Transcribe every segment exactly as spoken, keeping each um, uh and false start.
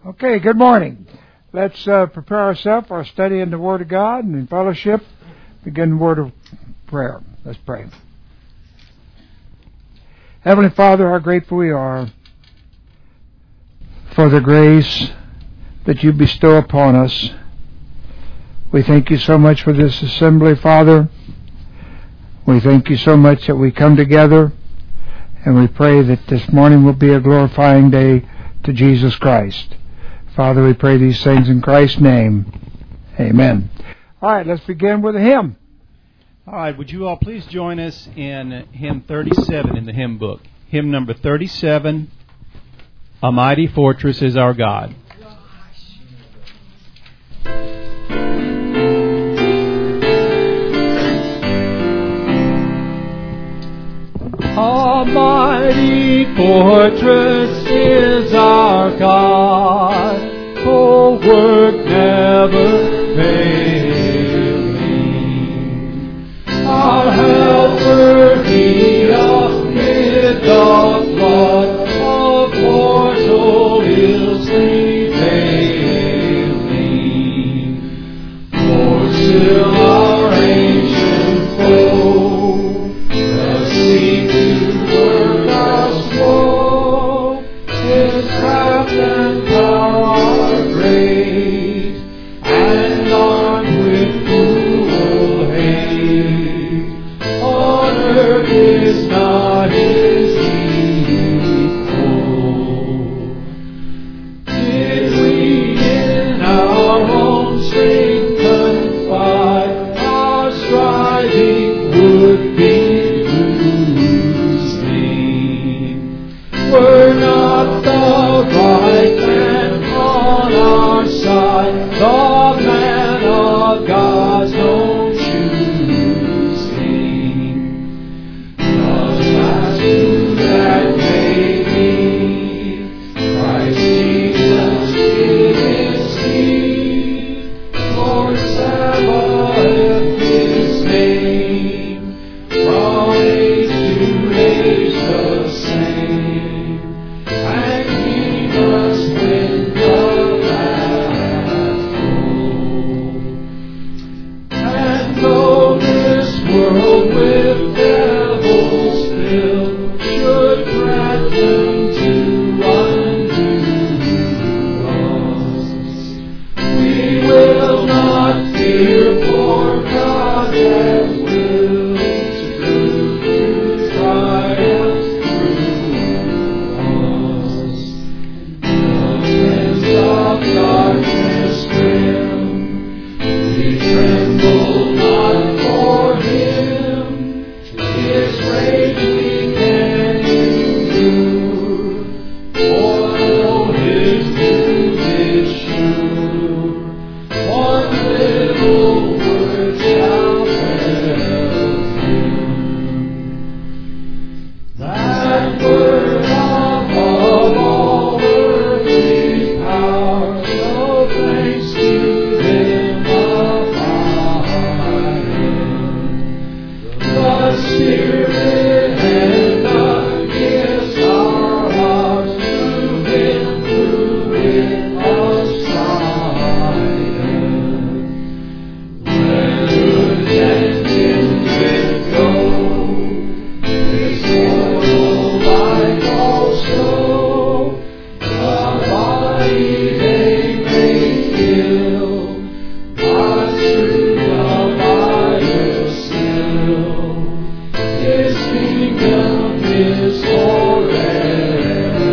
Okay, good morning. Let's uh, prepare ourselves for our study in the Word of God and in fellowship. Begin the word of prayer. Let's pray. Heavenly Father, how grateful we are for the grace that you bestow upon us. We thank you so much for this assembly, Father. We thank you so much that we come together, and we pray that this morning will be a glorifying day to Jesus Christ. Father, we pray these things in Christ's name. Amen. All right, let's begin with a hymn. All right, would you all please join us in hymn thirty-seven in the hymn book. Hymn number thirty-seven, A Mighty Fortress is Our God. A mighty fortress is our God, whole work never failing. Our helper He amid the flood of mortal ills prevailing. For still our ancient foe does seek to work us woe. His craft and power are great, and armed with cruel hate. On earth is not his equal. Did we in our own strength confide, our striving would be losing. Were not the right man on our side, the man of God's own choosing. Just as to that may be, Christ Jesus is He. Lord Sabaoth His name, from age to age the same, and He must win the battle. And though this world with devils filled should grant them to undo us, we will not fear, for God has willed to triumph through us. The friends of darkness grim, we tremble not for Him. His rage we can endure, for though His doom is sure, one little word shall fail Him. That word above all earthly powers, so thanks to them abide. The Spirit and the gifts are ours, through Him who with us tried. When goods and kindred go, this mortal life also, the body they may kill, God's truth abideth still. His kingdom is forever.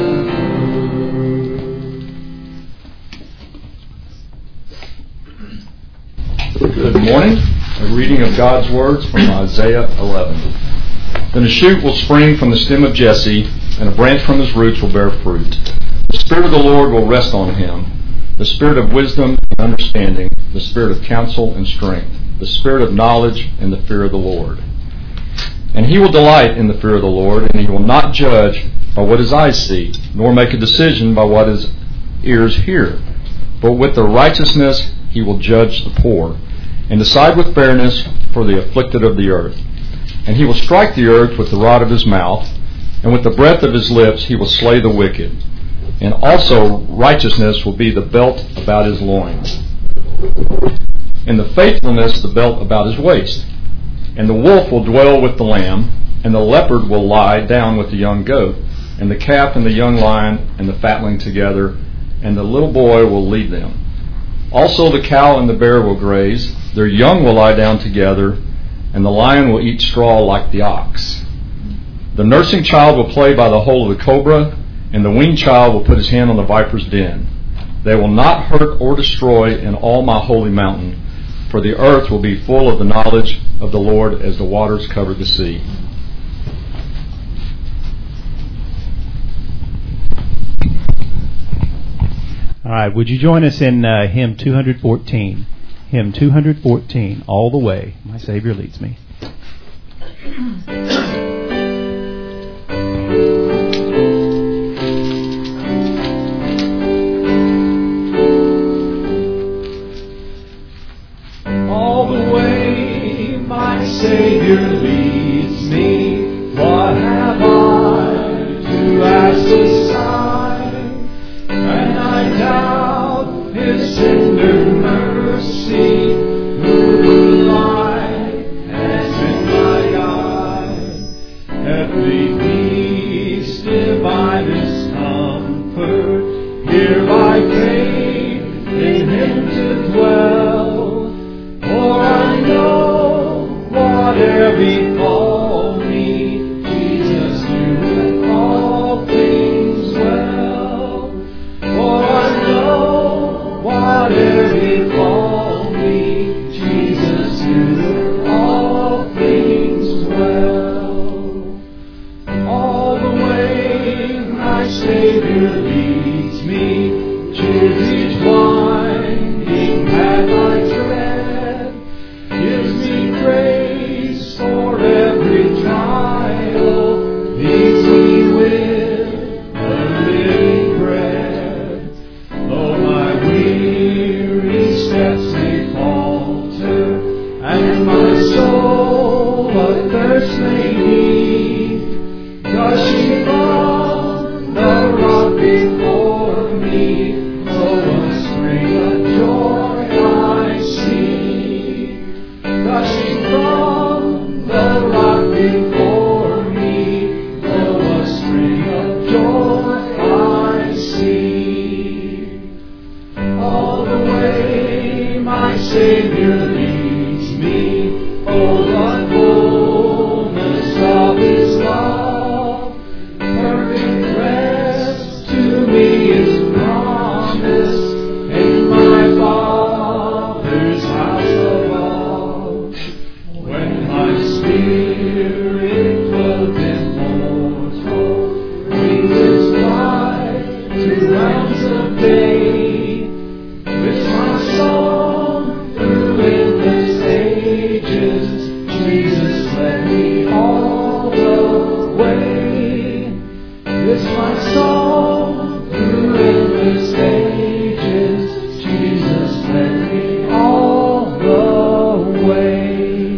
Good morning. A reading of God's words from Isaiah eleven. Then a shoot will spring from the stem of Jesse, and a branch from his roots will bear fruit. The Spirit of the Lord will rest on him, the Spirit of wisdom and understanding, the Spirit of counsel and strength, the Spirit of knowledge and the fear of the Lord. And he will delight in the fear of the Lord, and he will not judge by what his eyes see, nor make a decision by what his ears hear. But with the righteousness he will judge the poor, and decide with fairness for the afflicted of the earth. And he will strike the earth with the rod of his mouth, and with the breath of his lips he will slay the wicked. And also righteousness will be the belt about his loins. And the faithfulness the belt about his waist. And the wolf will dwell with the lamb, and the leopard will lie down with the young goat, and the calf and the young lion and the fatling together, and the little boy will lead them. Also the cow and the bear will graze, their young will lie down together, and the lion will eat straw like the ox. The nursing child will play by the hole of the cobra, and the weaned child will put his hand on the viper's den. They will not hurt or destroy in all my holy mountain, for the earth will be full of the knowledge of the Lord as the waters cover the sea. All right, would you join us in uh, hymn two fourteen? Hymn two fourteen, All the Way, My Savior Leads Me. All the way my Savior leads me, what have I to ask beside? And I doubt His tender mercy, who will I has been my guide. Heavenly peace, divinest comfort, here I came in Him to dwell. For I know whatever befall me, Jesus doeth all things well. For I know whatever befall me, Jesus doeth all things well. All the way my Savior leads me, cheers each winding path I tread, gives me grace for every trial, leads me with the living bread. Though my weary steps may falter, and my soul athirst may be, gushing from the rock before me, flow a spring of joy I see. Gushing from the rock before me, flow a spring of joy I see. All the way my Savior leads me, oh, the fullness of His love, perfect rest to me is promised in my Father's house above. When my spirit clothed in mortal brings its life to realms of day, with my song through endless ages, Jesus led me all the way. This my song through endless ages, Jesus led me all the way.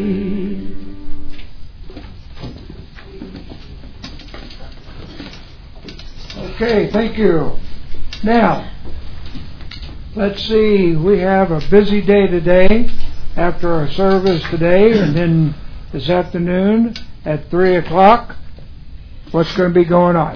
Okay, thank you. Now, let's see, we have a busy day today after our service today, and then this afternoon at three o'clock. What's going to be going on?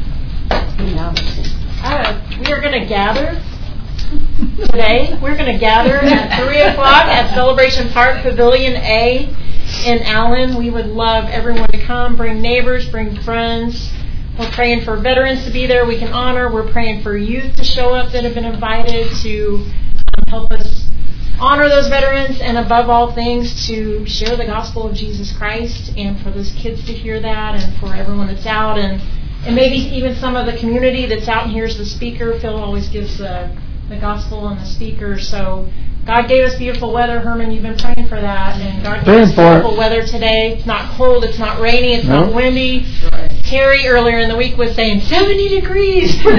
Uh, we are going to gather today. We're going to gather at three o'clock at Celebration Park, Pavilion A in Allen. We would love everyone to come. Bring neighbors, bring friends. We're praying for veterans to be there we can honor. We're praying for youth to show up that have been invited to um, help us honor those veterans, and above all things to share the gospel of Jesus Christ, and for those kids to hear that, and for everyone that's out, and, and maybe even some of the community that's out and hears the speaker. Phil always gives the, the gospel and the speaker. So God gave us beautiful weather. Herman, you've been praying for that. And God gave us beautiful weather today. It's not cold, it's not rainy, it's no. not windy. Right. Terry earlier in the week was saying seventy degrees. um,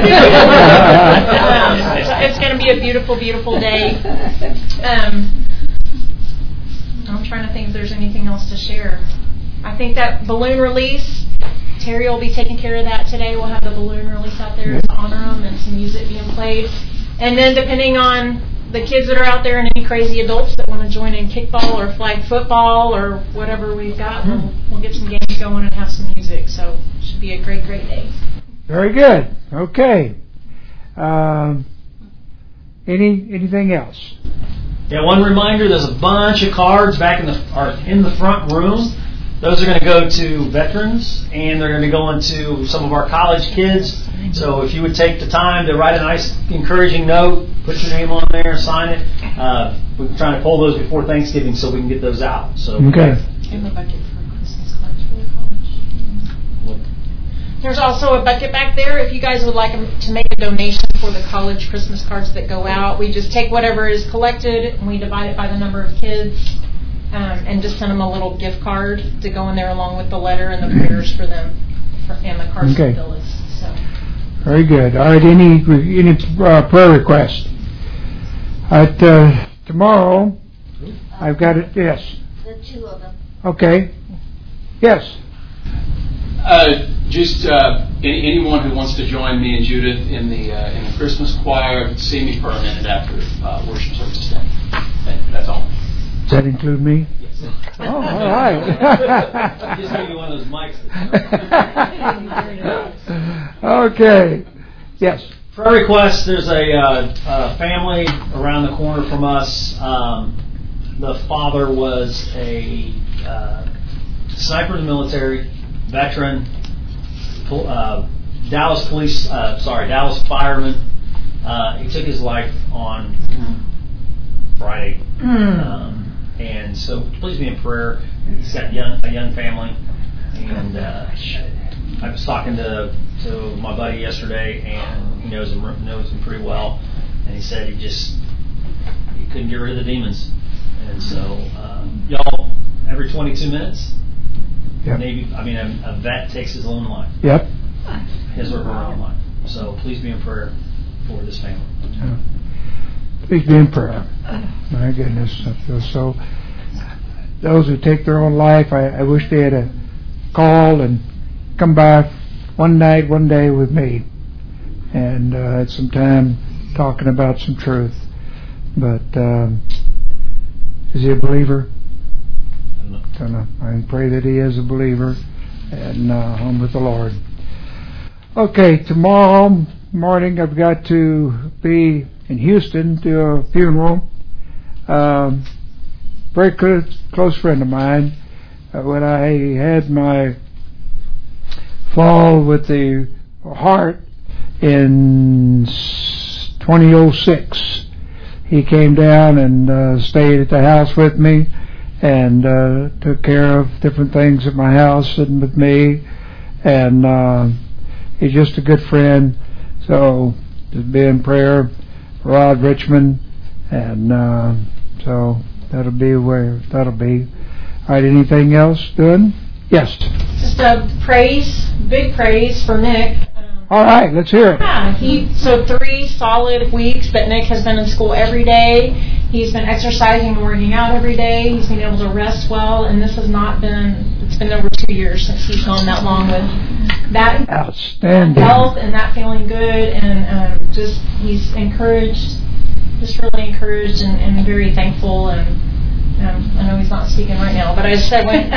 so it's going to be a beautiful, beautiful day. Um, I'm trying to think if there's anything else to share. I think that balloon release, Terry will be taking care of that today. We'll have the balloon release out there to honor them and some music being played. And then depending on the kids that are out there and any crazy adults that want to join in kickball or flag football or whatever we've got, we'll, we'll get some games going and have some music. So it should be a great, great day. Very good. Okay. Um, any anything else? Yeah, one reminder, there's a bunch of cards back in the or in the front room. Those are going to go to veterans, and they're going to be going to some of our college kids. So if you would take the time to write a nice, encouraging note, put your name on there, sign it. Uh, we're trying to pull those before Thanksgiving so we can get those out. So okay. And the bucket for Christmas cards for the college. There's also a bucket back there if you guys would like to make a donation for the college Christmas cards that go out. We just take whatever is collected and we divide it by the number of kids. Um, and just send them a little gift card to go in there along with the letter and the prayers for them for, and the cards okay. for Phyllis. So. Very good. All right, any any uh, prayer requests? All right, uh, tomorrow, I've got it, yes. The two of them. Okay. Yes. Uh, just uh, any, anyone who wants to join me and Judith in the uh, in the Christmas choir, see me for a minute after uh, worship service today. That's all. Does that include me? Yes. Oh, all right. Just give you one of those mics. Okay. Yes. Prayer request, there's a, uh, a family around the corner from us. Um, the father was a uh, sniper in the military, veteran, uh, Dallas police, uh, sorry, Dallas fireman. Uh, he took his life on Friday. Mm. Um, and so please be in prayer. He's got young, a young family. And uh, I was talking to to my buddy yesterday, and he knows him knows him pretty well. And he said he just he couldn't get rid of the demons. And so um, y'all, every twenty-two minutes, yep. maybe I mean a, a vet takes his own life. Yep. His or her own life. So please be in prayer for this family. Yeah. Please be in prayer. My goodness, I feel so. Those who take their own life, I, I wish they had a call and come by one night, one day with me, and uh, had some time talking about some truth. But um, is he a believer? I don't know. I pray that he is a believer and uh, home with the Lord. Okay, tomorrow morning I've got to be in Houston to a funeral. Um, very close, close friend of mine. Uh, when I had my fall with the heart in twenty oh six, he came down and uh, stayed at the house with me and uh, took care of different things at my house and with me. And uh, he's just a good friend. So just be in prayer. Rod Richmond, and uh, so that'll be where that'll be. All right, anything else doing? Yes. Just a praise, big praise for Nick. Um, All right, let's hear it. Yeah, he so three solid weeks that Nick has been in school every day. He's been exercising and working out every day. He's been able to rest well, and this has not been. It's been over two years since he's gone that long with that outstanding health and that feeling good, and um, just he's encouraged, just really encouraged and, and very thankful. And um, I know he's not speaking right now, but I just said when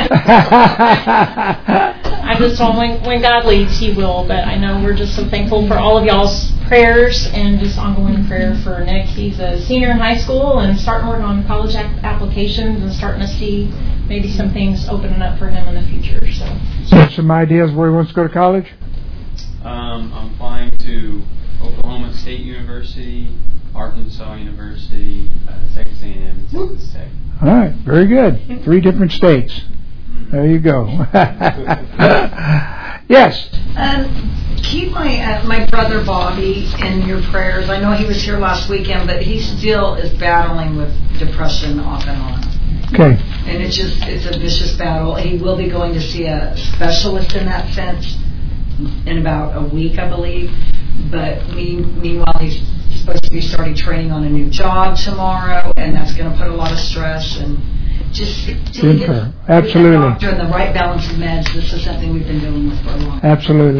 I just told him when, when God leads, He will. But I know we're just so thankful for all of y'all's prayers and just ongoing prayer for Nick. He's a senior in high school and starting work on college ap- applications and starting to see maybe some things opening up for him in the future. So, so some ideas where he wants to go to college? Um, I'm applying to Oklahoma State University, Arkansas University, uh, Texas A and M, and Texas Tech. All right, very good. Three different states. There you go. Yes. Um, keep my uh, my brother Bobby in your prayers. I know he was here last weekend, but he still is battling with depression off and on. Okay. And it's just it's a vicious battle. He will be going to see a specialist in that sense in about a week, I believe. But me, meanwhile, he's supposed to be starting training on a new job tomorrow, and that's going to put a lot of stress and just to get absolutely the doctor and the right balance of meds. This is something we've been dealing with for a long time. Absolutely,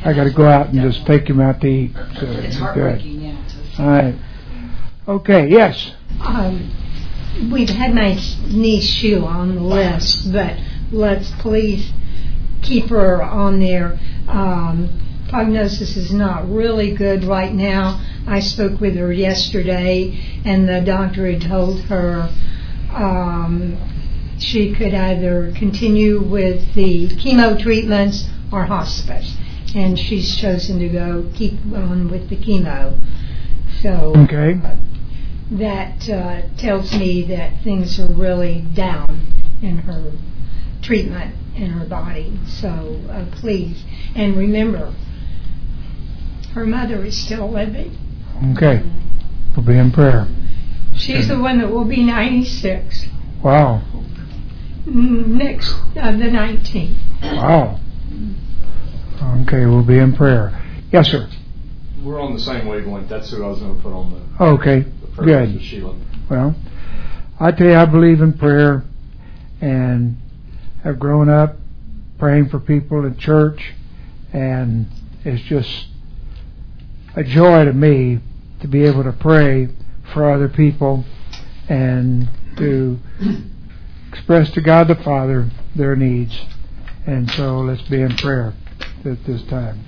I got to go out and just take him out to eat. So It's good. heartbreaking, yeah. All right. Okay. Yes. Um, we've had my niece Sheila on the list, but let's please keep her on there. Um, prognosis is not really good right now. I spoke with her yesterday, and the doctor had told her um, she could either continue with the chemo treatments or hospice, and she's chosen to go keep on with the chemo. So Okay. uh, that uh, tells me that things are really down in her treatment in her body. So uh, please, and remember, her mother is still living. Okay. We'll be in prayer. She's the one that will be ninety-six Wow. mm, next uh, the nineteenth. Wow. Okay. We'll be in prayer. Yes, sir. We're on the same wavelength. That's who I was going to put on the, Okay. the prayer Good. list with Sheila. Well, I tell you, I believe in prayer, and have grown up praying for people in church, and it's just a joy to me to be able to pray for other people and to express to God the Father their needs. And so let's be in prayer at this time.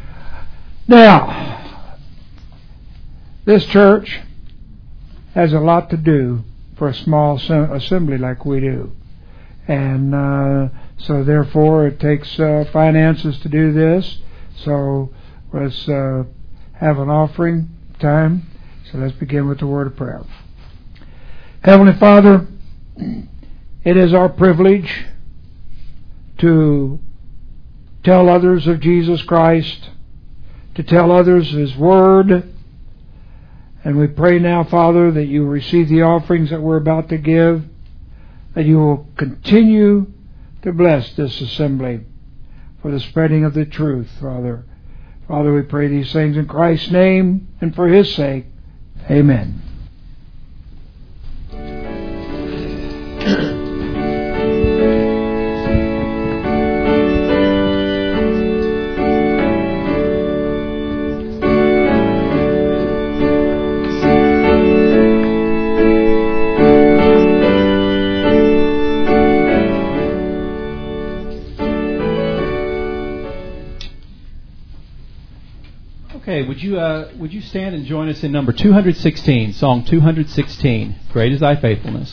Now, this church has a lot to do for a small assembly like we do. And uh, so therefore it takes uh, finances to do this. So let's uh, have an offering time. So let's begin with the word of prayer. Heavenly Father, it is our privilege to tell others of Jesus Christ, to tell others His Word. And we pray now, Father, that you receive the offerings that we're about to give, that you will continue to bless this assembly for the spreading of the truth, Father. Father, we pray these things in Christ's name and for His sake. Amen. Okay, would you uh, would you stand and join us in number two hundred sixteen, song two hundred sixteen, Great is Thy Faithfulness.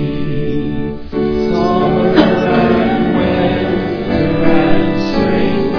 Summer and winter and spring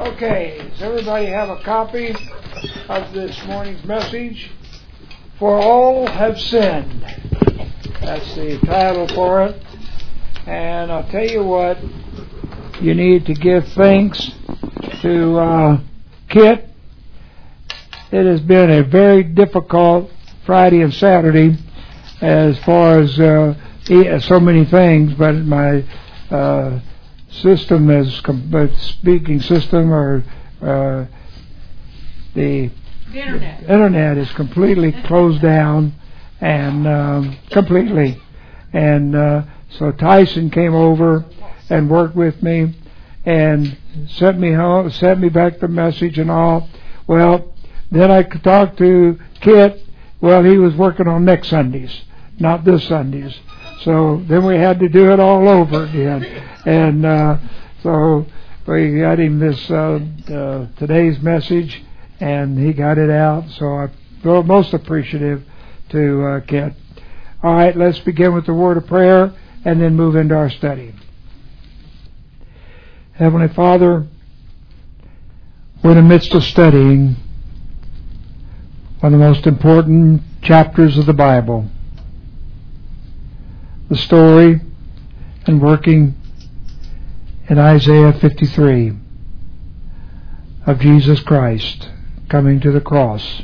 Okay, does everybody have a copy of this morning's message? For all have sinned. That's the title for it. And I'll tell you what, you need to give thanks to uh, Kit. It has been a very difficult Friday and Saturday as far as uh, so many things, but my uh, system is, speaking system or uh, the, the internet. internet is completely closed down and um, completely. And uh, so Tyson came over and worked with me and sent me home, sent me back the message and all. Well, then I could talk to Kit. Well, he was working on next Sundays, not this Sundays. So then we had to do it all over again. And uh, so we got him this uh, uh, today's message, and he got it out. So I'm most appreciative to uh, Kit. All right, let's begin with the word of prayer and then move into our study. Heavenly Father, we're in the midst of studying one of the most important chapters of the Bible. The story and working in Isaiah fifty-three of Jesus Christ coming to the cross.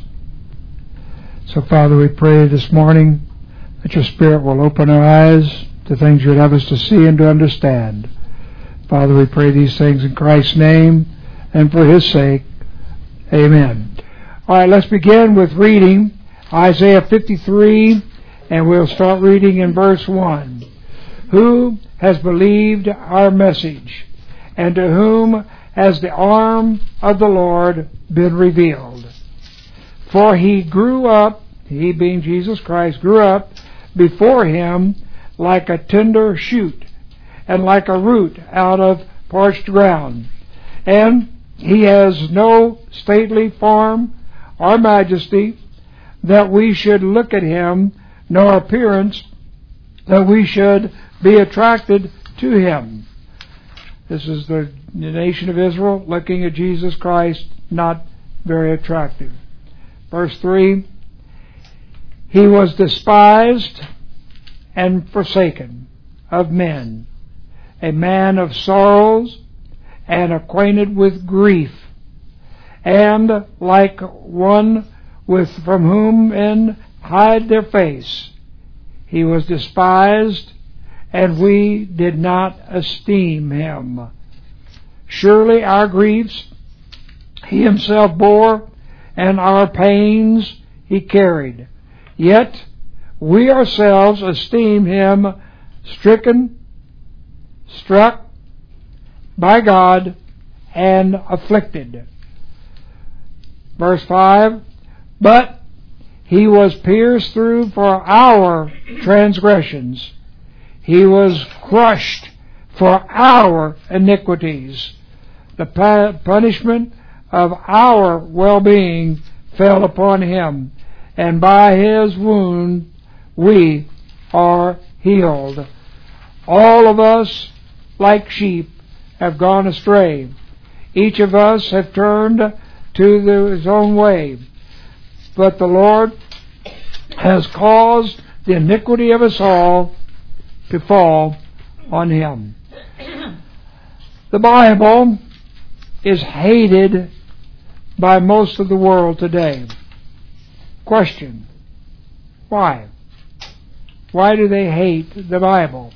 So, Father, we pray this morning that your Spirit will open our eyes to things you'd have us to see and to understand. Father, we pray these things in Christ's name and for his sake. Amen. All right, let's begin with reading Isaiah fifty-three. And we'll start reading in verse one. Who has believed our message, and to whom has the arm of the Lord been revealed? For he grew up, he being Jesus Christ, grew up before him like a tender shoot, and like a root out of parched ground. And he has no stately form or majesty, that we should look at him, nor appearance that we should be attracted to him. This is the, the nation of Israel looking at Jesus Christ, not very attractive. Verse three, he was despised and forsaken of men, a man of sorrows and acquainted with grief, and like one with from whom men hide their face. He was despised, and we did not esteem him. Surely our griefs he himself bore, and our pains he carried. Yet we ourselves esteem him stricken, struck by God, and afflicted. Verse five, but he was pierced through for our transgressions. He was crushed for our iniquities. The punishment of our well-being fell upon him, and by his wound we are healed. All of us, like sheep, have gone astray. Each of us have turned to his own way. But the Lord has caused the iniquity of us all to fall on him. The Bible is hated by most of the world today. Question: why? Why do they hate the Bible?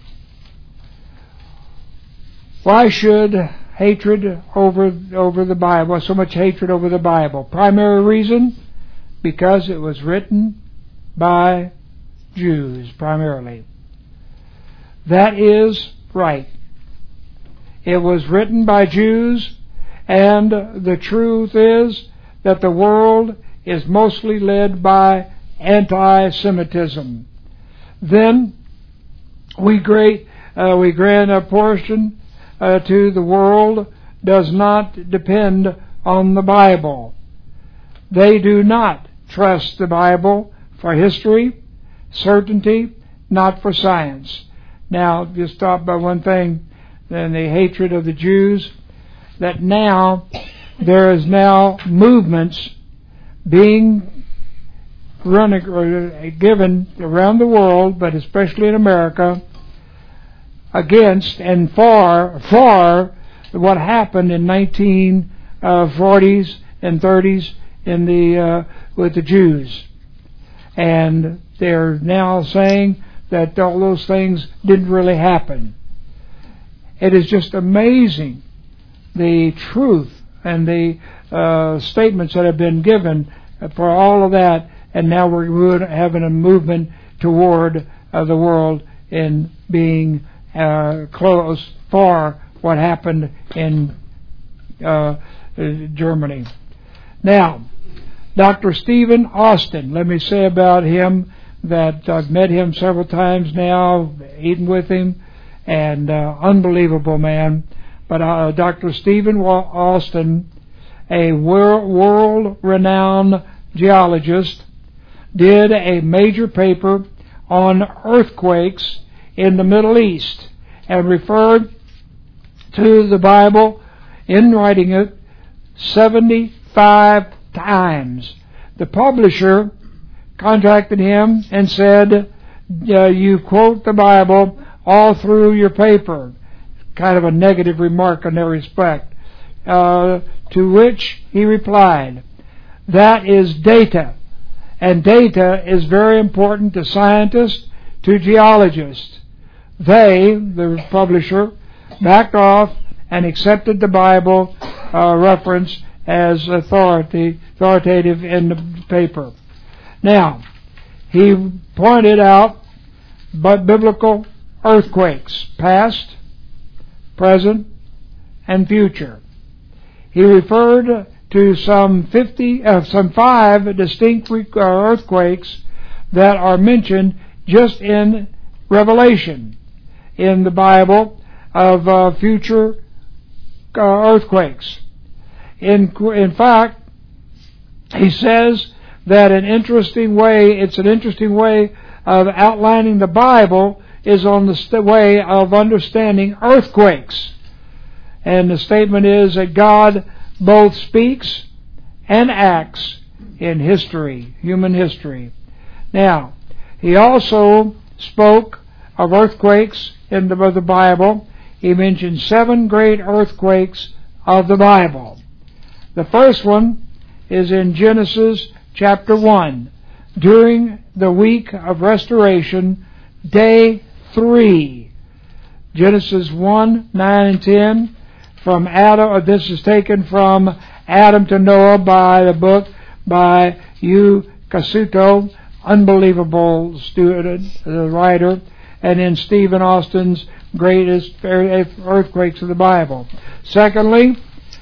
Why should hatred over over the Bible, so much hatred over the Bible? Primary reason: because it was written by Jews primarily. That is right. It was written by Jews, and the truth is that the world is mostly led by anti-Semitism. Then we grant, uh, we grant a portion uh, to the world does not depend on the Bible. They do not trust the Bible for history, certainty, not for science. Now, just stop by one thing, then the hatred of the Jews, that now there is now movements being run or given around the world, but especially in America, against and for for what happened in nineteen forties and thirties in the uh, with the Jews, and they're now saying that all those things didn't really happen. It is just amazing the truth and the uh, statements that have been given for all of that, and now we're having a movement toward uh, the world in being uh, close for what happened in uh, Germany. Now, Doctor Stephen Austin, let me say about him that I've met him several times now, eaten with him, and uh, unbelievable man. But uh, Doctor Stephen Austin, a wor- world-renowned geologist, did a major paper on earthquakes in the Middle East and referred to the Bible in writing it seventy-five times. The publisher contacted him and said, uh, you quote the Bible all through your paper. Kind of a negative remark in that respect. Uh, to which he replied, that is data. And data is very important to scientists, to geologists. They, the publisher, backed off and accepted the Bible uh, reference as authority, authoritative in the paper. Now, he pointed out but biblical earthquakes, past, present, and future. He referred to some fifty, uh, some five distinct earthquakes that are mentioned just in Revelation in the Bible of uh, future uh, earthquakes. In in fact, he says that an interesting way, it's an interesting way of outlining the Bible is on the st- way of understanding earthquakes. And the statement is that God both speaks and acts in history, human history. Now, he also spoke of earthquakes in the, the Bible. He mentioned seven great earthquakes of the Bible. The first one is in Genesis chapter one. During the week of restoration, day three. Genesis one, nine and ten. From Adam, this is taken from Adam to Noah by the book by Yu Kasuto, unbelievable student, uh, writer, and in Stephen Austin's greatest earthquakes of the Bible. Secondly,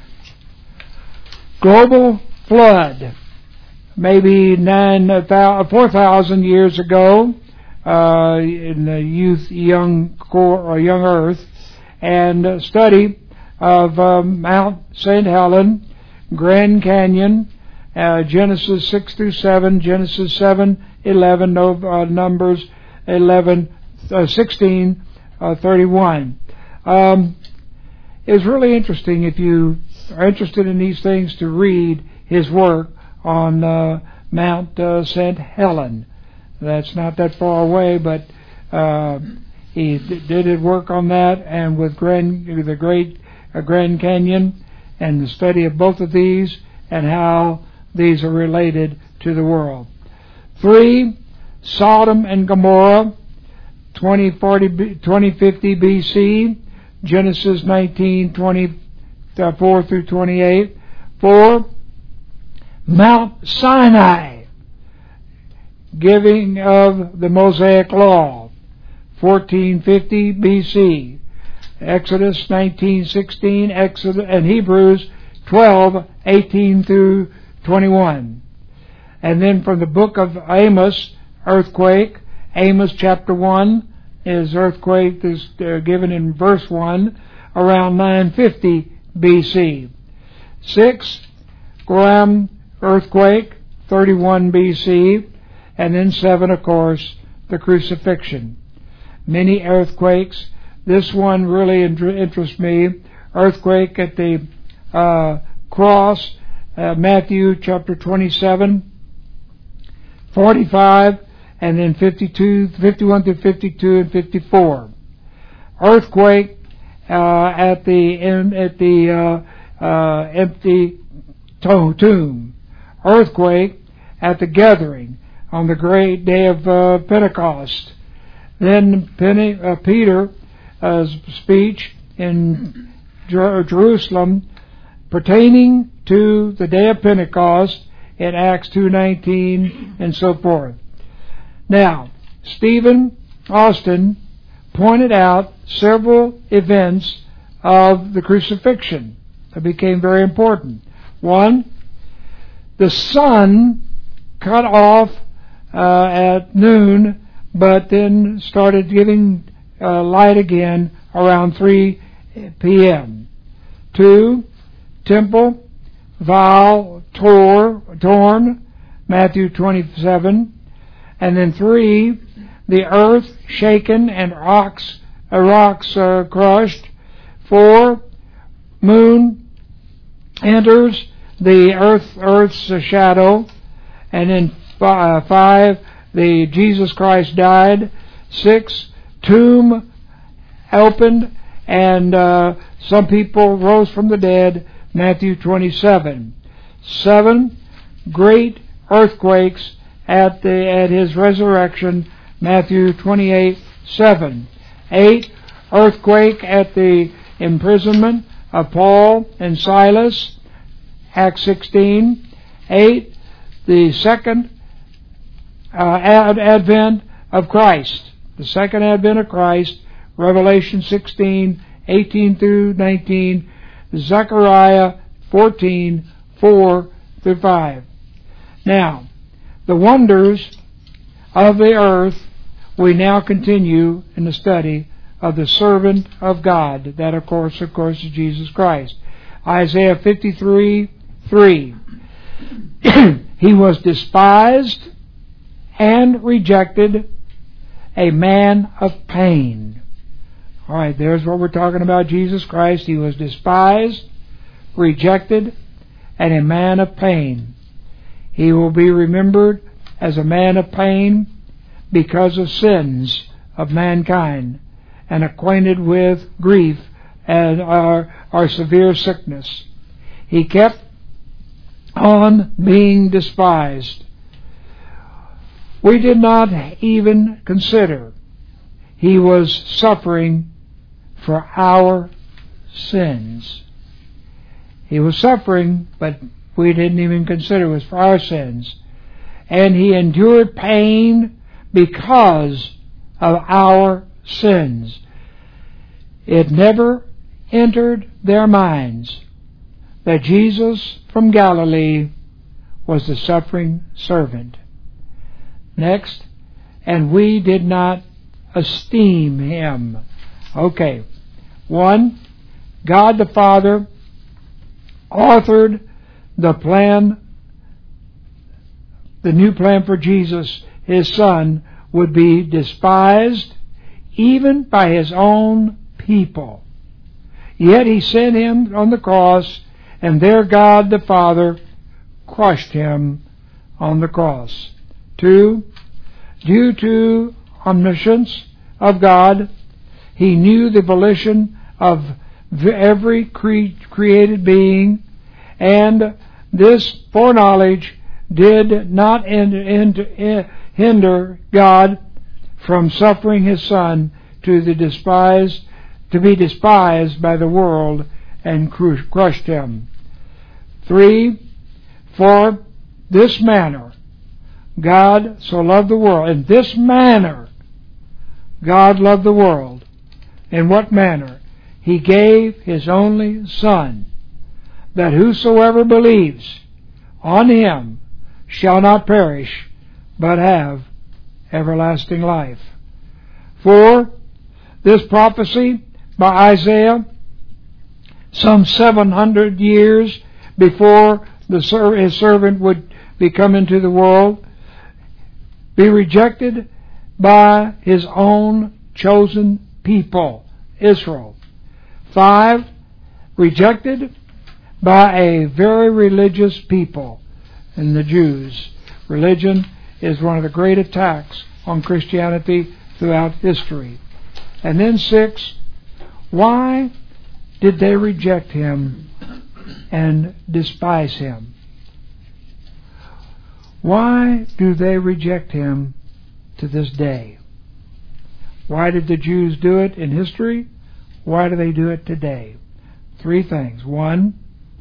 global flood, maybe nine, four thousand years ago, uh, in the youth, young core, or young Earth, and study of um, Mount Saint Helen, Grand Canyon, uh, Genesis six through seven, Genesis seven, eleven, no, uh, Numbers eleven, uh, sixteen, uh, thirty-one. Um, it's really interesting if you are interested in these things to read his work on uh, Mount uh, Saint Helen. That's not that far away, but uh, he d- did his work on that, and with Grand, the great uh, Grand Canyon, and the study of both of these and how these are related to the world. Three, Sodom and Gomorrah, twenty forty, twenty fifty B C, Genesis nineteen, twenty-four through twenty-eight. Four, Mount Sinai, giving of the Mosaic Law, fourteen fifty B C. Exodus nineteen sixteen, Exodus and Hebrews twelve eighteen through twenty-one. And then from the book of Amos, earthquake, Amos chapter one is earthquake is uh, given in verse one around nine fifty B C. Six, Guam earthquake, thirty-one B C. And then seven, of course, the crucifixion. Many earthquakes. This one really interests me. Earthquake at the uh, cross, uh, Matthew chapter twenty-seven, forty-five, and then fifty-two, fifty-one through fifty-two and fifty-four. Earthquake uh, at the in, at the uh, uh, empty tomb. Earthquake at the gathering on the great day of uh, Pentecost. Then Penny, uh, Peter's uh, speech in Jer- Jerusalem pertaining to the day of Pentecost in Acts two nineteen and so forth. Now, Stephen Austin pointed out several events of the crucifixion that became very important. One, the sun cut off uh, at noon, but then started giving uh, light again around three p.m. Two, temple vow tore, torn, Matthew twenty-seven. And then three, the earth shaken and rocks, uh, rocks uh, crushed. Four, moon enters the earth, earth's uh, shadow. And then uh, five, the Jesus Christ died. Six, tomb opened and uh, some people rose from the dead, Matthew twenty-seven. Seven, great earthquakes at the at his resurrection, Matthew twenty-eight, seven. Eight, earthquake at the imprisonment of Paul and Silas, Acts sixteen. Eight, the second uh, ad- advent of Christ, the second advent of Christ, Revelation sixteen, eighteen through nineteen, Zechariah fourteen, four through five. Now, the wonders of the earth, we now continue in the study of the servant of God. That, of course, of course, is Jesus Christ. Isaiah fifty-three, three. He was despised and rejected, a man of pain. All right, there's what we're talking about, Jesus Christ. He was despised, rejected, and a man of pain. He will be remembered as a man of pain because of sins of mankind, and acquainted with grief and our, our severe sickness. He kept on being despised. We did not even consider he was suffering for our sins. He was suffering, but we didn't even consider it was for our sins. And he endured pain because of our sins. It never entered their minds that Jesus from Galilee was the suffering servant. Next, and we did not esteem him. Okay. One, God the Father authored the plan, the new plan for Jesus, his Son, would be despised even by his own people. Yet he sent him on the cross, and there God the Father crushed him on the cross. Two, due to omniscience of God, he knew the volition of every cre- created being, and this foreknowledge did not end, end, hinder God from suffering his Son to the despised, to be despised by the world, and cru- crushed him. Three, for this manner God so loved the world. In this manner God loved the world. In what manner? He gave his only Son, that whosoever believes on him shall not perish, but have everlasting life. For this prophecy by Isaiah, some seven hundred years before the ser- his servant would be come into the world, be rejected by his own chosen people, Israel. Five, rejected by a very religious people, and the Jews. Religion is one of the great attacks on Christianity throughout history. And then six, why did they reject him and despise him? Why do they reject him to this day? Why did the Jews do it in history? Why do they do it today? Three things. One,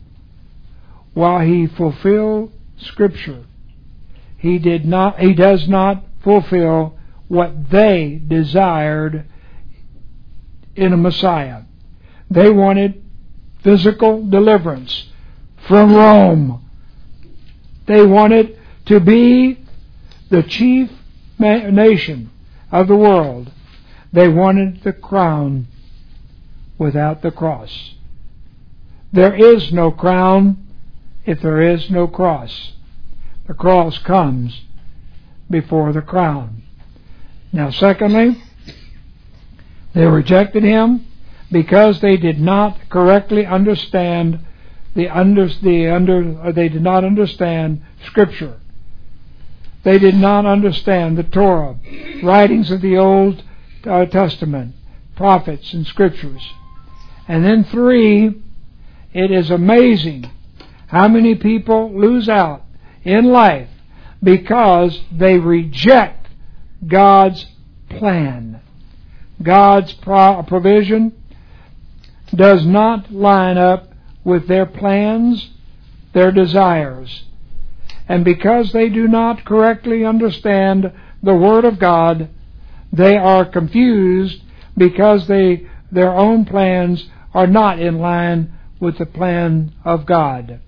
while he fulfilled Scripture, he did not. He does not fulfill what they desired in a Messiah. They wanted physical deliverance from Rome. They wanted to be the chief nation of the world. They wanted the crown without the cross. There is no crown if there is no cross. The cross comes before the crown. Now, secondly, they rejected him because they did not correctly understand the under the under. They did not understand Scripture. They did not understand the Torah, writings of the Old uh, Testament, prophets and Scriptures. And then three, it is amazing how many people lose out in life because they reject God's plan. God's pro- provision does not line up with their plans, their desires. And because they do not correctly understand the Word of God, they are confused because they their own plans are not in line with the plan of God.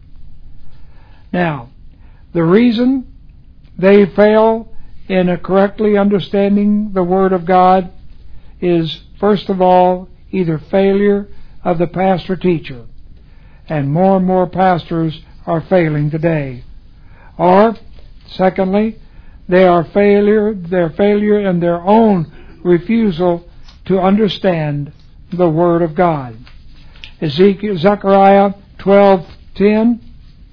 Now, the reason they fail in a correctly understanding the Word of God is, first of all, either failure of the pastor teacher, and more and more pastors are failing today. Or, secondly, they are failure, their failure in their own refusal to understand the Word of God. Ezekiel, Zechariah twelve ten,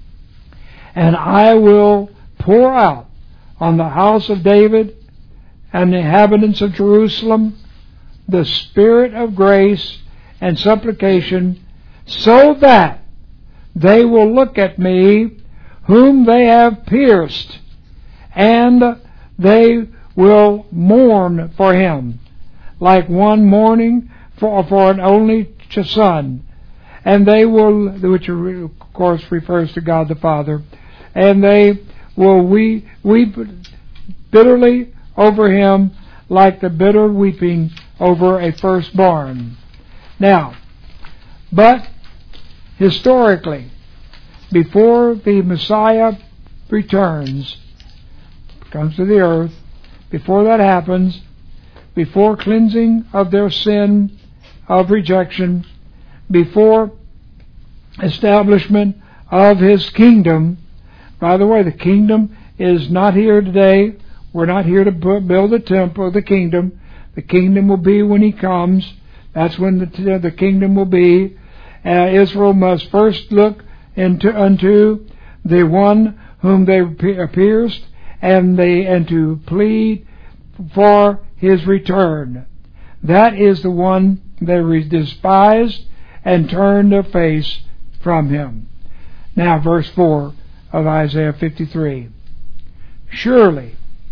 and I will pour out on the house of David and the inhabitants of Jerusalem the spirit of grace and supplication, so that they will look at me whom they have pierced, and they will mourn for him, like one mourning for, for an only son. And they will, which of course refers to God the Father, and they will weep, weep bitterly over him like the bitter weeping over a firstborn. Now, but historically, before the Messiah returns, comes to the earth, before that happens, before cleansing of their sin of rejection, before establishment of his kingdom. By the way, the kingdom is not here today. We're not here to build a temple of the kingdom. The kingdom will be when he comes. That's when the, the kingdom will be. Uh, Israel must first look into unto the one whom they pierced, and they and to plead for his return. That is the one they despised and turned their face from him. Now, verse four of Isaiah fifty-three. Surely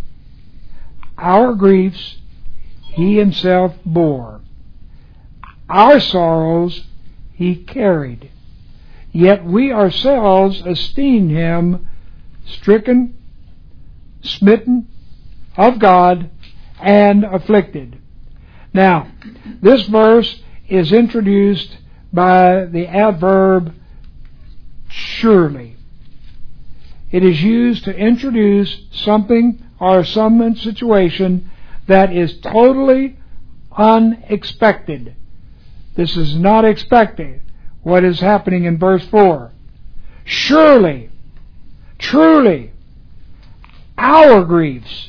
our griefs he himself bore, our sorrows he carried. Yet we ourselves esteem him stricken, smitten of God, and afflicted. Now, this verse is introduced by the adverb surely. It is used to introduce something or some situation that is totally unexpected. This is not expected. What is happening in verse four? Surely, truly, our griefs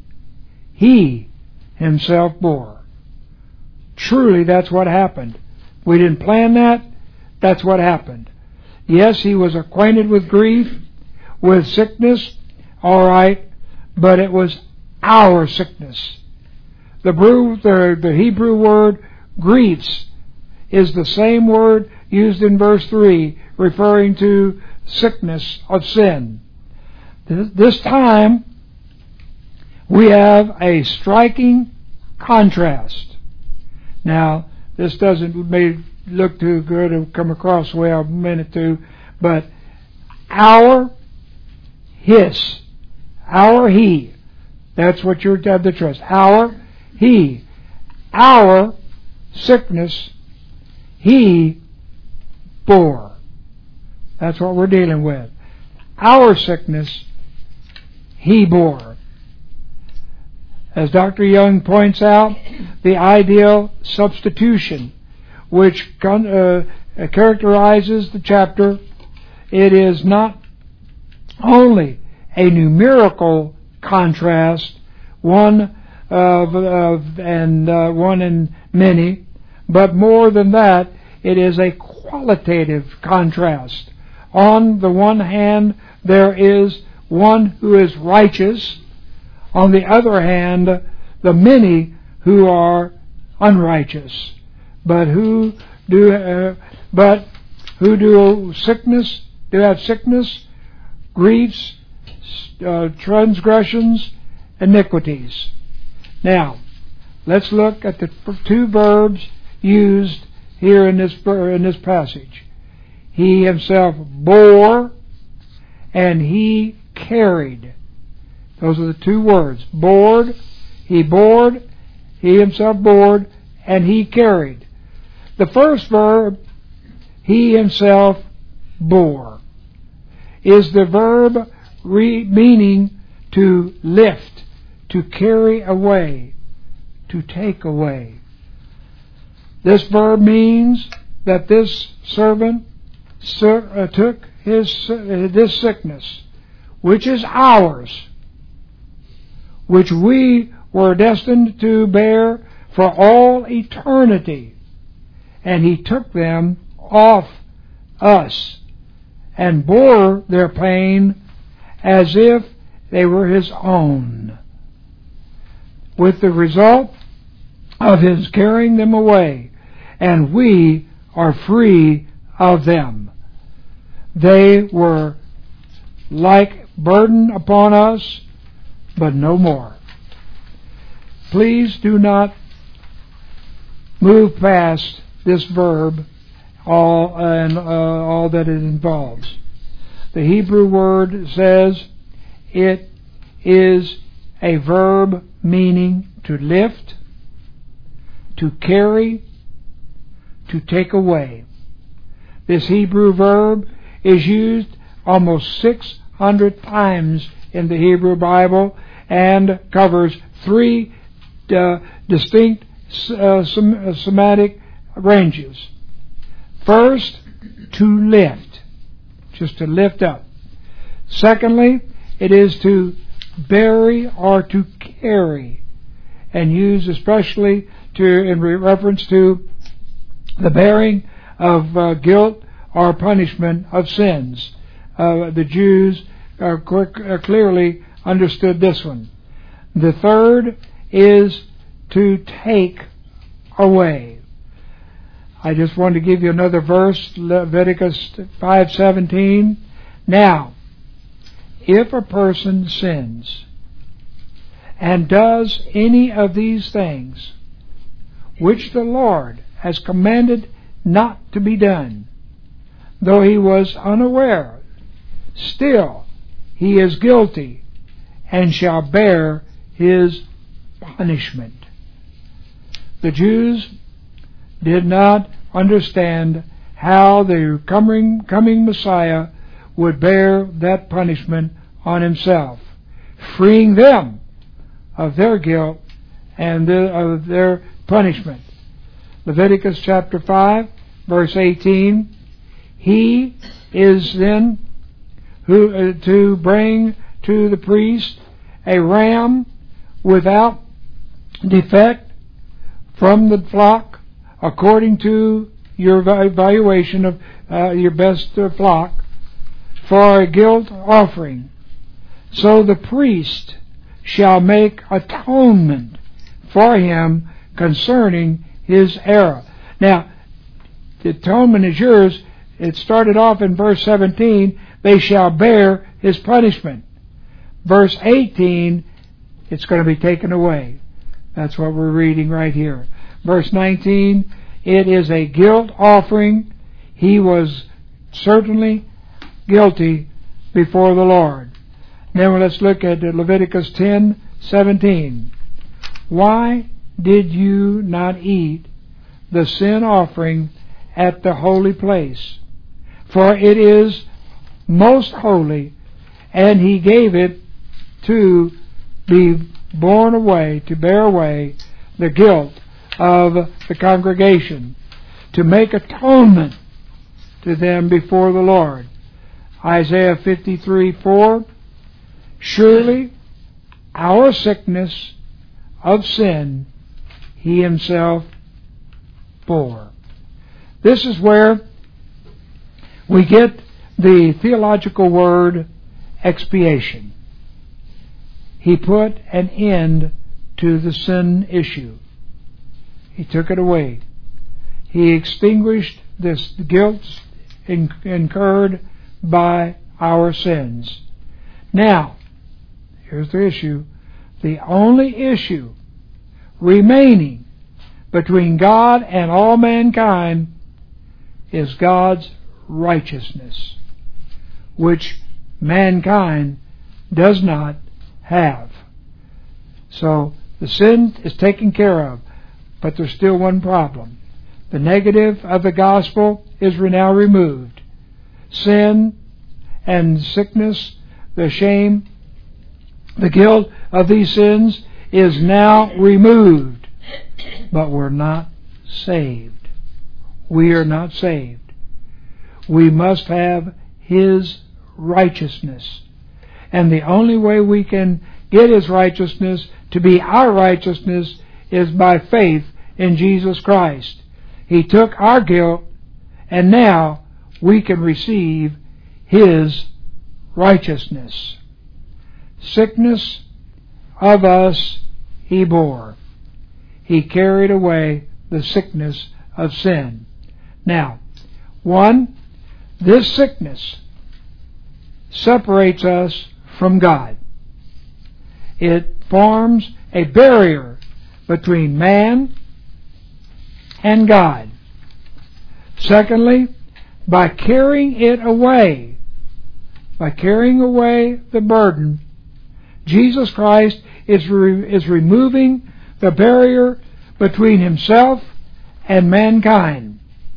he himself bore. Truly, that's what happened. We didn't plan that. That's what happened. Yes, he was acquainted with grief, with sickness, all right, but it was our sickness. The, brew, the, the Hebrew word griefs is the same word used in verse three, referring to sickness of sin. This time, we have a striking contrast. Now, this doesn't may look too good to come across the way I meant it to, but our, his, our, he, that's what you're to have the trust. Our, he, our sickness, he bore. That's what we're dealing with. Our sickness, he bore. As Doctor Young points out, the ideal substitution, which uh, characterizes the chapter, it is not only a numerical contrast, one of, of and uh, one in many, but more than that, it is a qualitative contrast. On the one hand, there is one who is righteous. On the other hand, the many who are unrighteous, but who do, uh, but who do sickness, do have sickness, griefs, uh, transgressions, iniquities. Now, let's look at the two verbs used here in this in this passage. He himself bore, and he carried. Those are the two words. Bored, he bore, he himself bore, and he carried. The first verb, he himself bore, is the verb re- meaning to lift, to carry away, to take away. This verb means that this servant ser- uh, took his uh, this sickness, which is ours, which we were destined to bear for all eternity, and he took them off us and bore their pain as if they were his own, with the result of his carrying them away, and we are free of them. They were like burden upon us, but no more. Please do not move past this verb all and uh, all that it involves. The Hebrew word says it is a verb meaning to lift, to carry, to take away. This Hebrew verb is used almost six hundred times in the Hebrew Bible and covers three uh, distinct uh, sem- semantic ranges. First, to lift, just to lift up. Secondly, it is to bury or to carry, and used especially to in reference to the bearing of uh, guilt or punishment of sins. Uh, the Jews uh, quick, uh, clearly understood this one. The third is to take away. I just want to give you another verse, Leviticus five seventeen. Now, if a person sins and does any of these things, which the Lord has commanded not to be done, though he was unaware, still he is guilty and shall bear his punishment. The Jews did not understand how the coming, coming Messiah would bear that punishment on himself, freeing them of their guilt and the, of their punishment. Leviticus chapter five, verse eighteen, he is then who uh, to bring to the priest a ram without defect from the flock, according to your evaluation of uh, your best uh, flock, for a guilt offering. So the priest shall make atonement for him concerning his error. Now, the atonement is yours. It started off in verse seventeen, they shall bear his punishment. Verse eighteen, it's going to be taken away. That's what we're reading right here. Verse nineteen, it is a guilt offering. He was certainly guilty before the Lord. Now let's look at Leviticus ten seventeen. Why did you not eat the sin offering at the holy place? For it is most holy, and he gave it to be borne away, to bear away the guilt of the congregation, to make atonement to them before the Lord. Isaiah fifty-three four, surely our sickness of sin he himself bore. This is where we get the theological word expiation. He put an end to the sin issue. He took it away. He extinguished this guilt incurred by our sins. Now, here's the issue. The only issue remaining between God and all mankind is God's righteousness, which mankind does not have. So the sin is taken care of, but there's still one problem. The negative of the gospel is now removed. Sin and sickness, the shame, the guilt of these sins is now removed, but we're not saved. We are not saved. We must have His righteousness. And the only way we can get His righteousness to be our righteousness is by faith in Jesus Christ. He took our guilt, and now we can receive His righteousness. Sickness of us He bore. He carried away the sickness of sin. Now, one, this sickness separates us from God. It forms a barrier between man and God. Secondly, by carrying it away, by carrying away the burden, Jesus Christ is, re- is removing the barrier between Himself and mankind.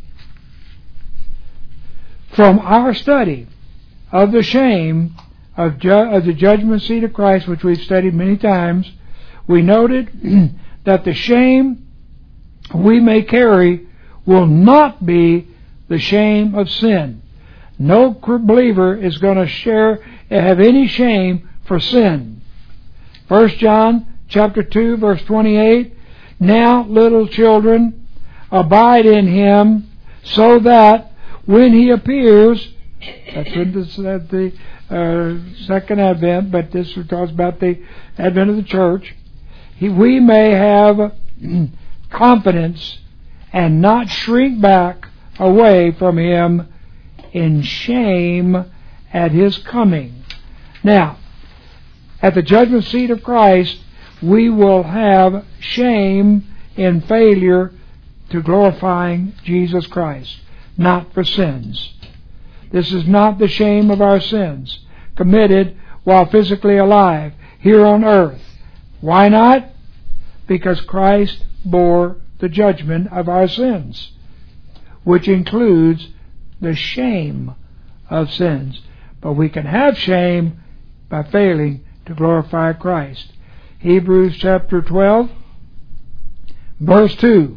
From our study of the shame of, ju- of the judgment seat of Christ, which we've studied many times, we noted that the shame we may carry will not be the shame of sin. No believer is going to share have any shame for sin. First John chapter two verse twenty-eight, now little children, abide in Him, so that when He appears, that's when this, uh, the uh, second advent, but this talks about the advent of the church, he, we may have confidence and not shrink back away from Him in shame at His coming. Now, at the judgment seat of Christ, we will have shame in failure to glorifying Jesus Christ, not for sins. This is not the shame of our sins committed while physically alive here on earth. Why not? Because Christ bore the judgment of our sins, which includes the shame of sins. But we can have shame by failing to glorify Christ. Hebrews chapter twelve, verse two.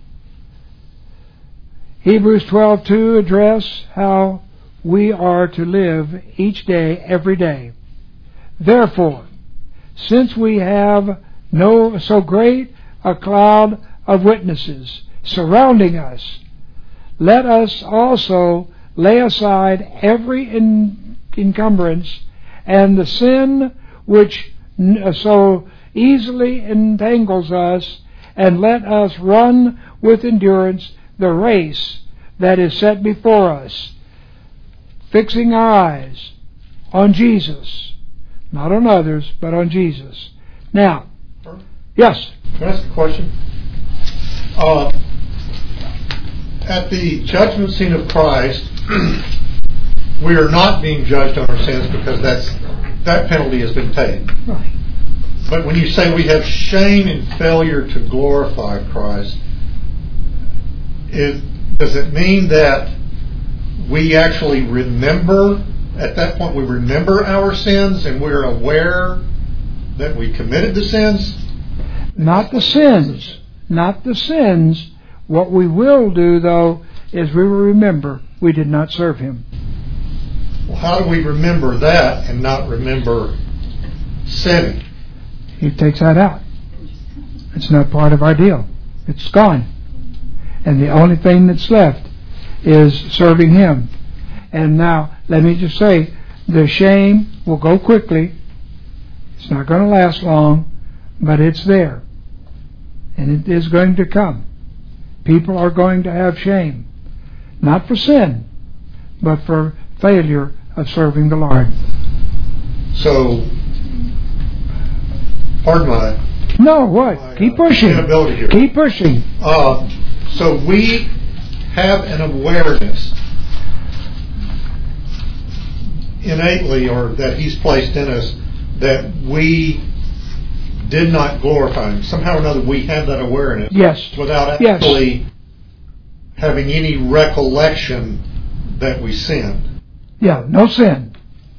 Hebrews twelve two address how we are to live each day, every day. Therefore, since we have no so great a cloud of witnesses surrounding us, let us also lay aside every en- encumbrance and the sin which n- so easily entangles us, and let us run with endurance the race that is set before us, fixing our eyes on Jesus, not on others, but on Jesus. Now, yes? Can I ask a question? Uh, at the judgment seat of Christ, we are not being judged on our sins because that's that penalty has been paid. Right. But when you say we have shame and failure to glorify Christ, it, does it mean that we actually remember, at that point we remember our sins and we're aware that we committed the sins? Not the sins. Not the sins. What we will do, though, is we will remember we did not serve Him. Well, how do we remember that and not remember sinning? He takes that out. It's not part of our deal. It's gone. And the only thing that's left is serving Him. And now, let me just say, the shame will go quickly. It's not going to last long, but it's there. And it is going to come. People are going to have shame. Not for sin, but for failure of serving the Lord. So, pardon my... No, what? my, Keep uh, pushing. inability here. Keep pushing. Uh, so we have an awareness innately, or that He's placed in us, that we did not glorify Him. Somehow or another we have that awareness. Yes. Without Yes. actually having any recollection that we sinned. Yeah, no sin.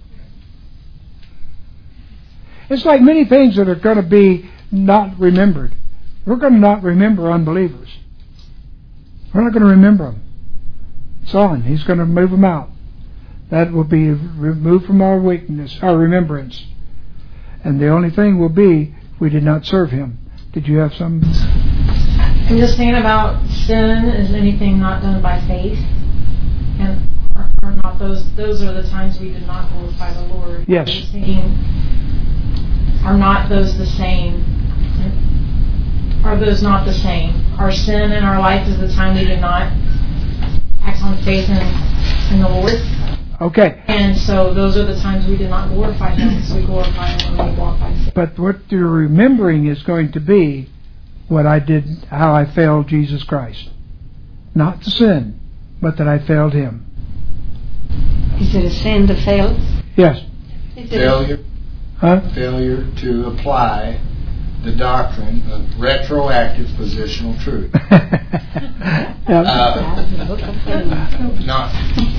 It's like many things that are going to be not remembered. We're going to not remember unbelievers. We're not going to remember them. It's on. He's going to move them out. That will be removed from our weakness, our remembrance. And the only thing will be we did not serve Him. Did you have some? I'm just thinking about sin is anything not done by faith, and are, are not those those are the times we did not glorify the Lord. Yes. I'm just thinking, are not those the same? Are those not the same? Our sin in our life is the time we did not act on faith in, in the Lord. Okay. And so those are the times we did not glorify Him, so we glorify Him when we walk by faith. But what you're remembering is going to be what I did, how I failed Jesus Christ. Not the sin, but that I failed Him. Is it a sin to fail? Yes. Failure, Huh? failure to apply the doctrine of retroactive positional truth. Yeah. Uh, not.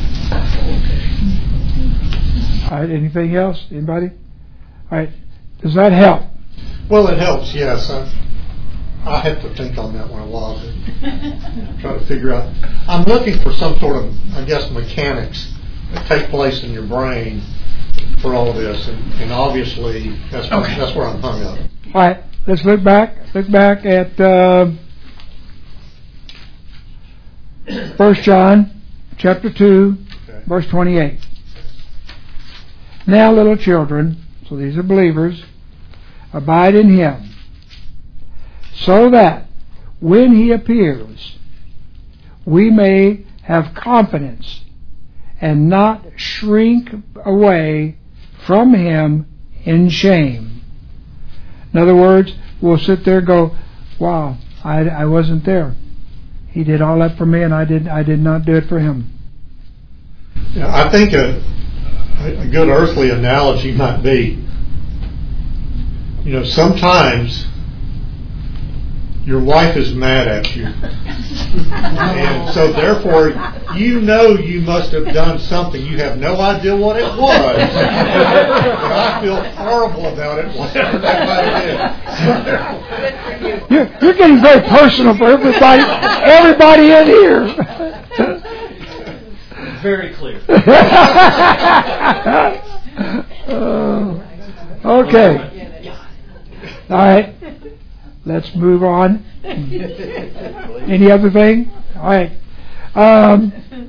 All right. Anything else? Anybody? All right. Does that help? Well, it helps, yes. I, I have to think on that one a while to try to figure out. I'm looking for some sort of, I guess, mechanics that take place in your brain for all of this, and, and obviously that's where, Okay. that's where I'm hung up. All right. Let's look back. Look back at uh, First John, chapter two, Okay. verse twenty-eight. Now, little children, so these are believers, abide in Him, so that when He appears, we may have confidence and not shrink away from Him in shame. In other words, we'll sit there and go, wow, I, I wasn't there. He did all that for me, and I did I did not do it for Him. Yeah, I think a, a good earthly analogy might be, you know, sometimes your wife is mad at you. And so therefore, you know you must have done something. You have no idea what it was. But I feel horrible about it, whatever that might have been. You're, you're getting very personal for everybody, everybody in here. Very clear. uh, okay. All right. Let's move on. Any other thing? All right. Um,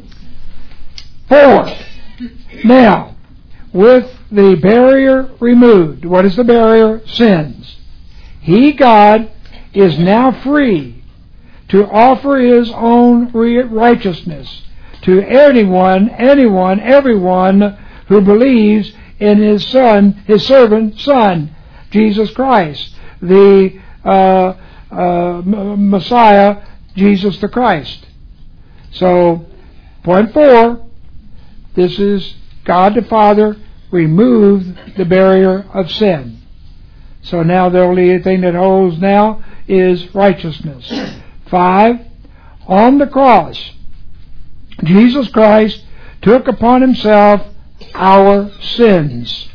four. Now, with the barrier removed, what is the barrier? Sins. He, God, is now free to offer His own righteousness to anyone, anyone, everyone who believes in His Son, His servant Son, Jesus Christ, the uh, uh, Messiah, Jesus the Christ. So, point four, this is God the Father removed the barrier of sin. So now the only thing that holds now is righteousness. Five, on the cross, Jesus Christ took upon Himself our sins,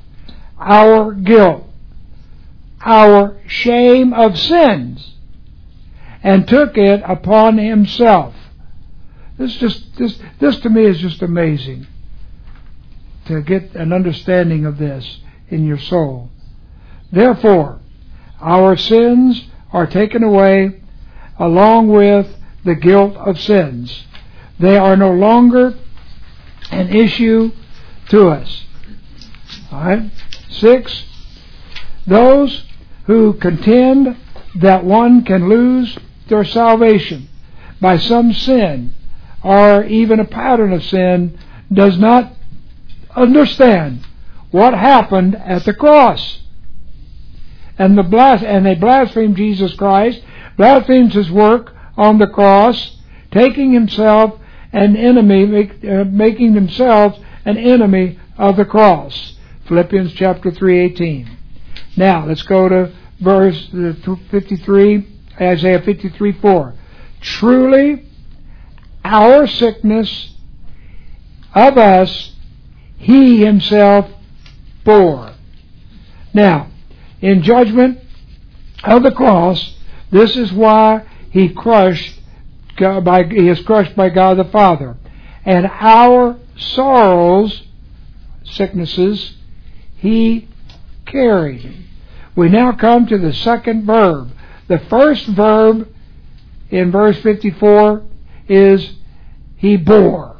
our guilt, our shame of sins, and took it upon Himself. This just this this to me is just amazing to get an understanding of this in your soul. Therefore, our sins are taken away along with the guilt of sins. They are no longer an issue to us. All right? Six, those who contend that one can lose their salvation by some sin or even a pattern of sin does not understand what happened at the cross. And the blas- and they blaspheme Jesus Christ, blasphemes His work on the cross, taking Himself an enemy, make, uh, making themselves an enemy of the cross. Philippians chapter three eighteen. Now let's go to verse fifty-three, Isaiah fifty-three four. Truly, our sickness of us He Himself bore. Now, in judgment of the cross, this is why He crushed God by, He is crushed by God the Father. And our sorrows, sicknesses, He carried. We now come to the second verb. The first verb in verse fifty-four is He bore.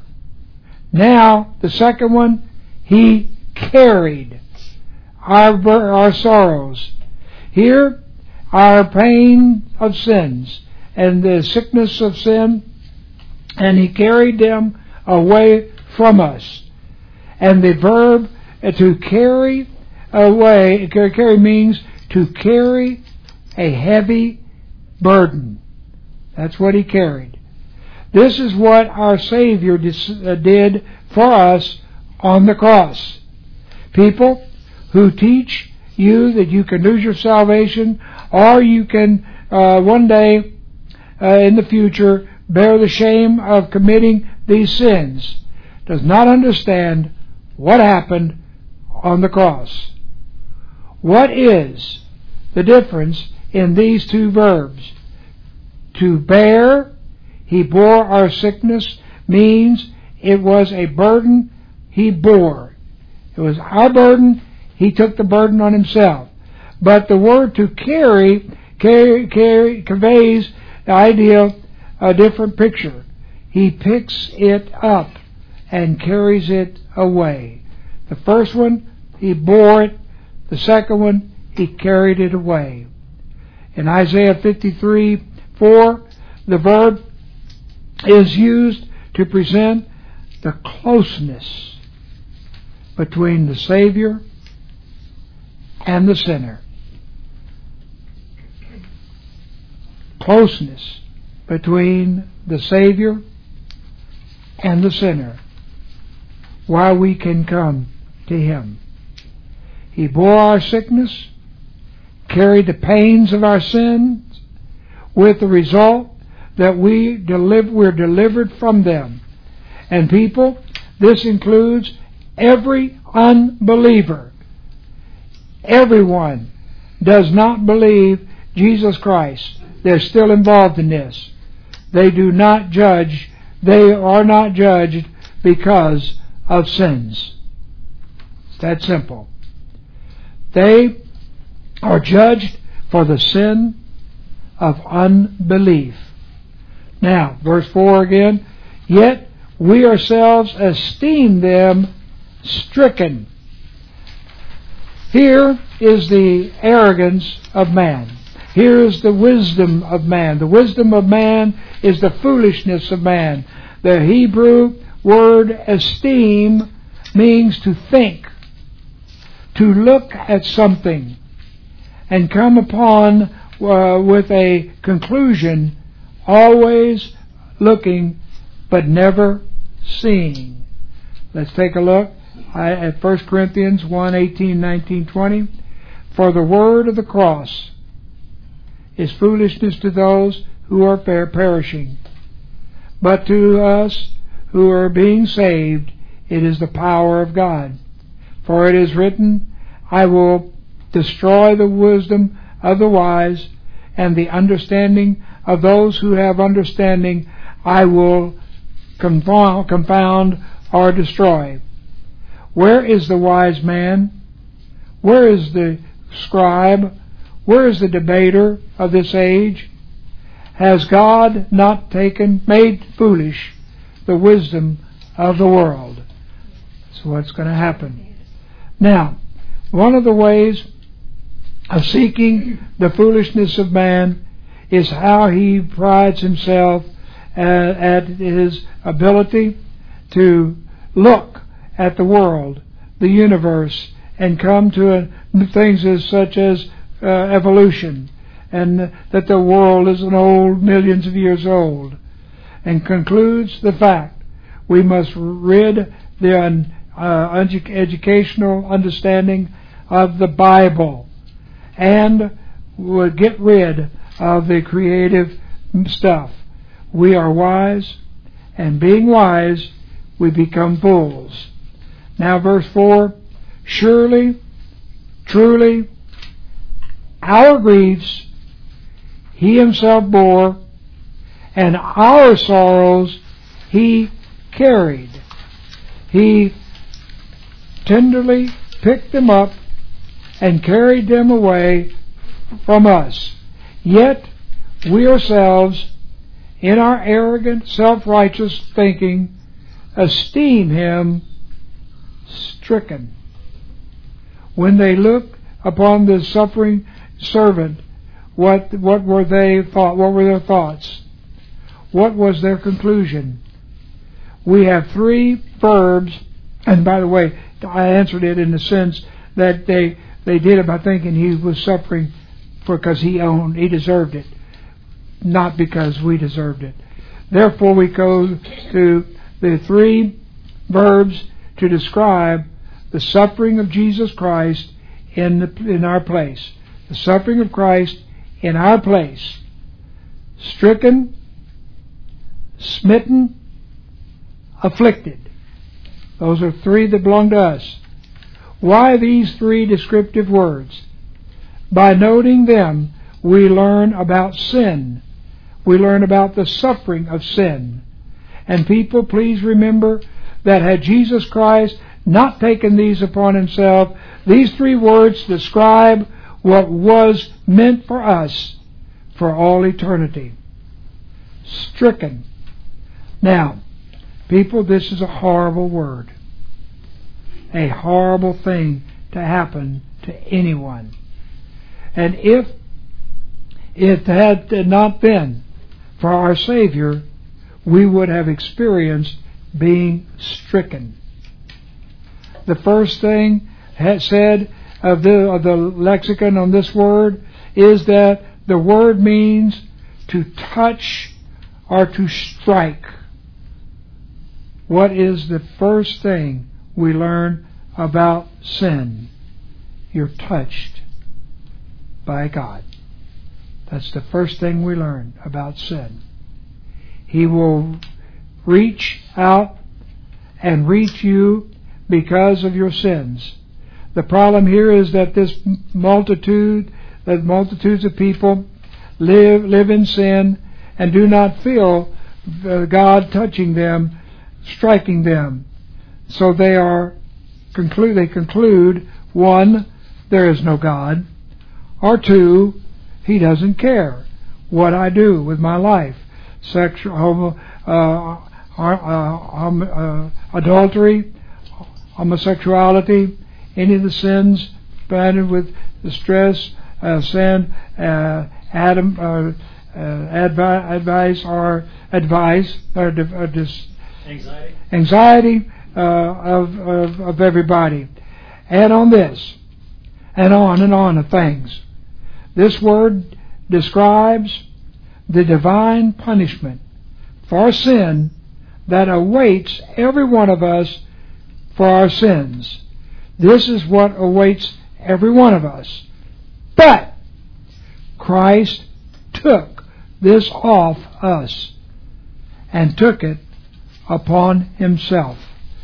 Now, the second one, He carried our, our sorrows. Here, our pain of sins and the sickness of sin, and He carried them away from us. And the verb to carry away, carry means to carry a heavy burden. That's what He carried. This is what our Savior did for us on the cross. People who teach you that you can lose your salvation or you can uh, one day uh, in the future bear the shame of committing these sins does not understand what happened on the cross. What is the difference in these two verbs? To bear, He bore our sickness, means it was a burden He bore. It was our burden, He took the burden on Himself. But the word to carry, carry, carry conveys the idea, a different picture. He picks it up and carries it away. The first one, He bore it. The second one, He carried it away. In Isaiah fifty-three four, the verb is used to present the closeness between the Savior and the sinner. Closeness between the Savior and the sinner, while we can come to Him. He bore our sickness, carried the pains of our sins, with the result that we deliver, we're delivered from them. And people, this includes every unbeliever. Everyone does not believe Jesus Christ. They're still involved in this. They do not judge. They are not judged because of sins. It's that simple. They are judged for the sin of unbelief. Now, verse four again. yet we ourselves esteem them stricken. Here is the arrogance of man. Here is the wisdom of man. The wisdom of man is the foolishness of man. The Hebrew word esteem means to think, to look at something, and come upon uh, with a conclusion, always looking but never seeing. Let's take a look at First Corinthians one, eighteen, nineteen, twenty. For the word of the cross is foolishness to those who are perishing, but to us who are being saved it is the power of God. For it is written, I will destroy the wisdom of the wise, and the understanding of those who have understanding I will confound or destroy. Where is the wise man? Where is the scribe? Where is the debater of this age? Has God not taken, made foolish the wisdom of the world? So what's going to happen? Now, one of the ways of seeking the foolishness of man is how he prides himself at, at his ability to look at the world, the universe, and come to a, things as such as uh, evolution, and that the world is an old, millions of years old, and concludes the fact we must rid the un, uh, educational understanding of the Bible, and would get rid of the creative stuff. We are wise, and being wise, we become fools. Now verse four, surely, truly, our griefs he himself bore, and our sorrows he carried. He tenderly picked them up and carried them away from us. Yet we ourselves, in our arrogant, self-righteous thinking, esteem him stricken. When they look upon the suffering servant, what what were they thought? What were their thoughts? What was their conclusion? We have three verbs, and by the way, I answered it in the sense that they they did it by thinking he was suffering because he owned, he deserved it, not because we deserved it. Therefore, we go to the three verbs to describe the suffering of Jesus Christ in the, in our place. The suffering of Christ in our place. Stricken, smitten, afflicted. Those are three that belong to us. Why these three descriptive words? By noting them, we learn about sin. We learn about the suffering of sin. And people, please remember that had Jesus Christ not taken these upon himself, these three words describe what was meant for us for all eternity. Stricken. Now, people, this is a horrible word. A horrible thing to happen to anyone. And if it had not been for our Savior, we would have experienced being stricken. The first thing said of the, of the lexicon on this word is that the word means to touch or to strike. What is the first thing we learn about sin? You're touched by God. That's the first thing we learn about sin. He will reach out and reach you because of your sins. The problem here is that this multitude, that multitudes of people live live in sin and do not feel God touching them, striking them. So they are conclude they conclude, one, there is no God, or two, he doesn't care what I do with my life. Sexual homo, uh, uh, um, uh, adultery, homosexuality, any of the sins branded with the stress, uh, sin, uh, Adam, uh, uh, advi- advice or advice or di- uh, dis- Anxiety. anxiety uh, of, of of everybody. Add on this, and on and on of things. This word describes the divine punishment for sin that awaits every one of us for our sins. This is what awaits every one of us. But Christ took this off us and took it upon himself.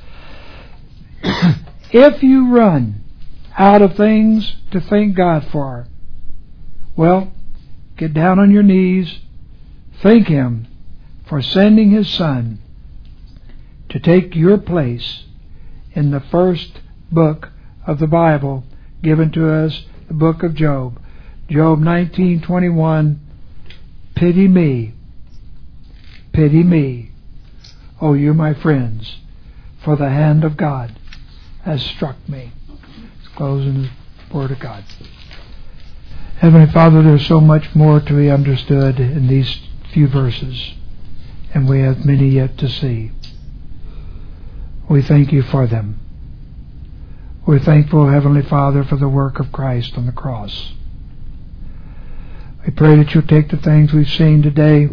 If you run out of things to thank God for, well, get down on your knees, thank him for sending his Son to take your place in the first book of the Bible given to us, the book of Job. Job nineteen twenty-one, pity me, pity me, O you my friends, for the hand of God has struck me. Let's close in the Word of God. Heavenly Father, there's so much more to be understood in these few verses, and we have many yet to see. We thank you for them. We're thankful, Heavenly Father, for the work of Christ on the cross. We pray that you'll take the things we've seen today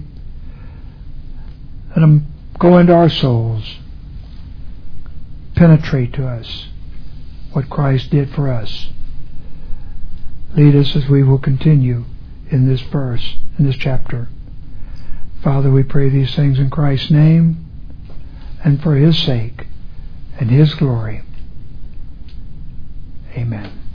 and go into our souls, penetrate to us what Christ did for us. Lead us as we will continue in this verse, in this chapter. Father, we pray these things in Christ's name and for his sake and his glory. Amen.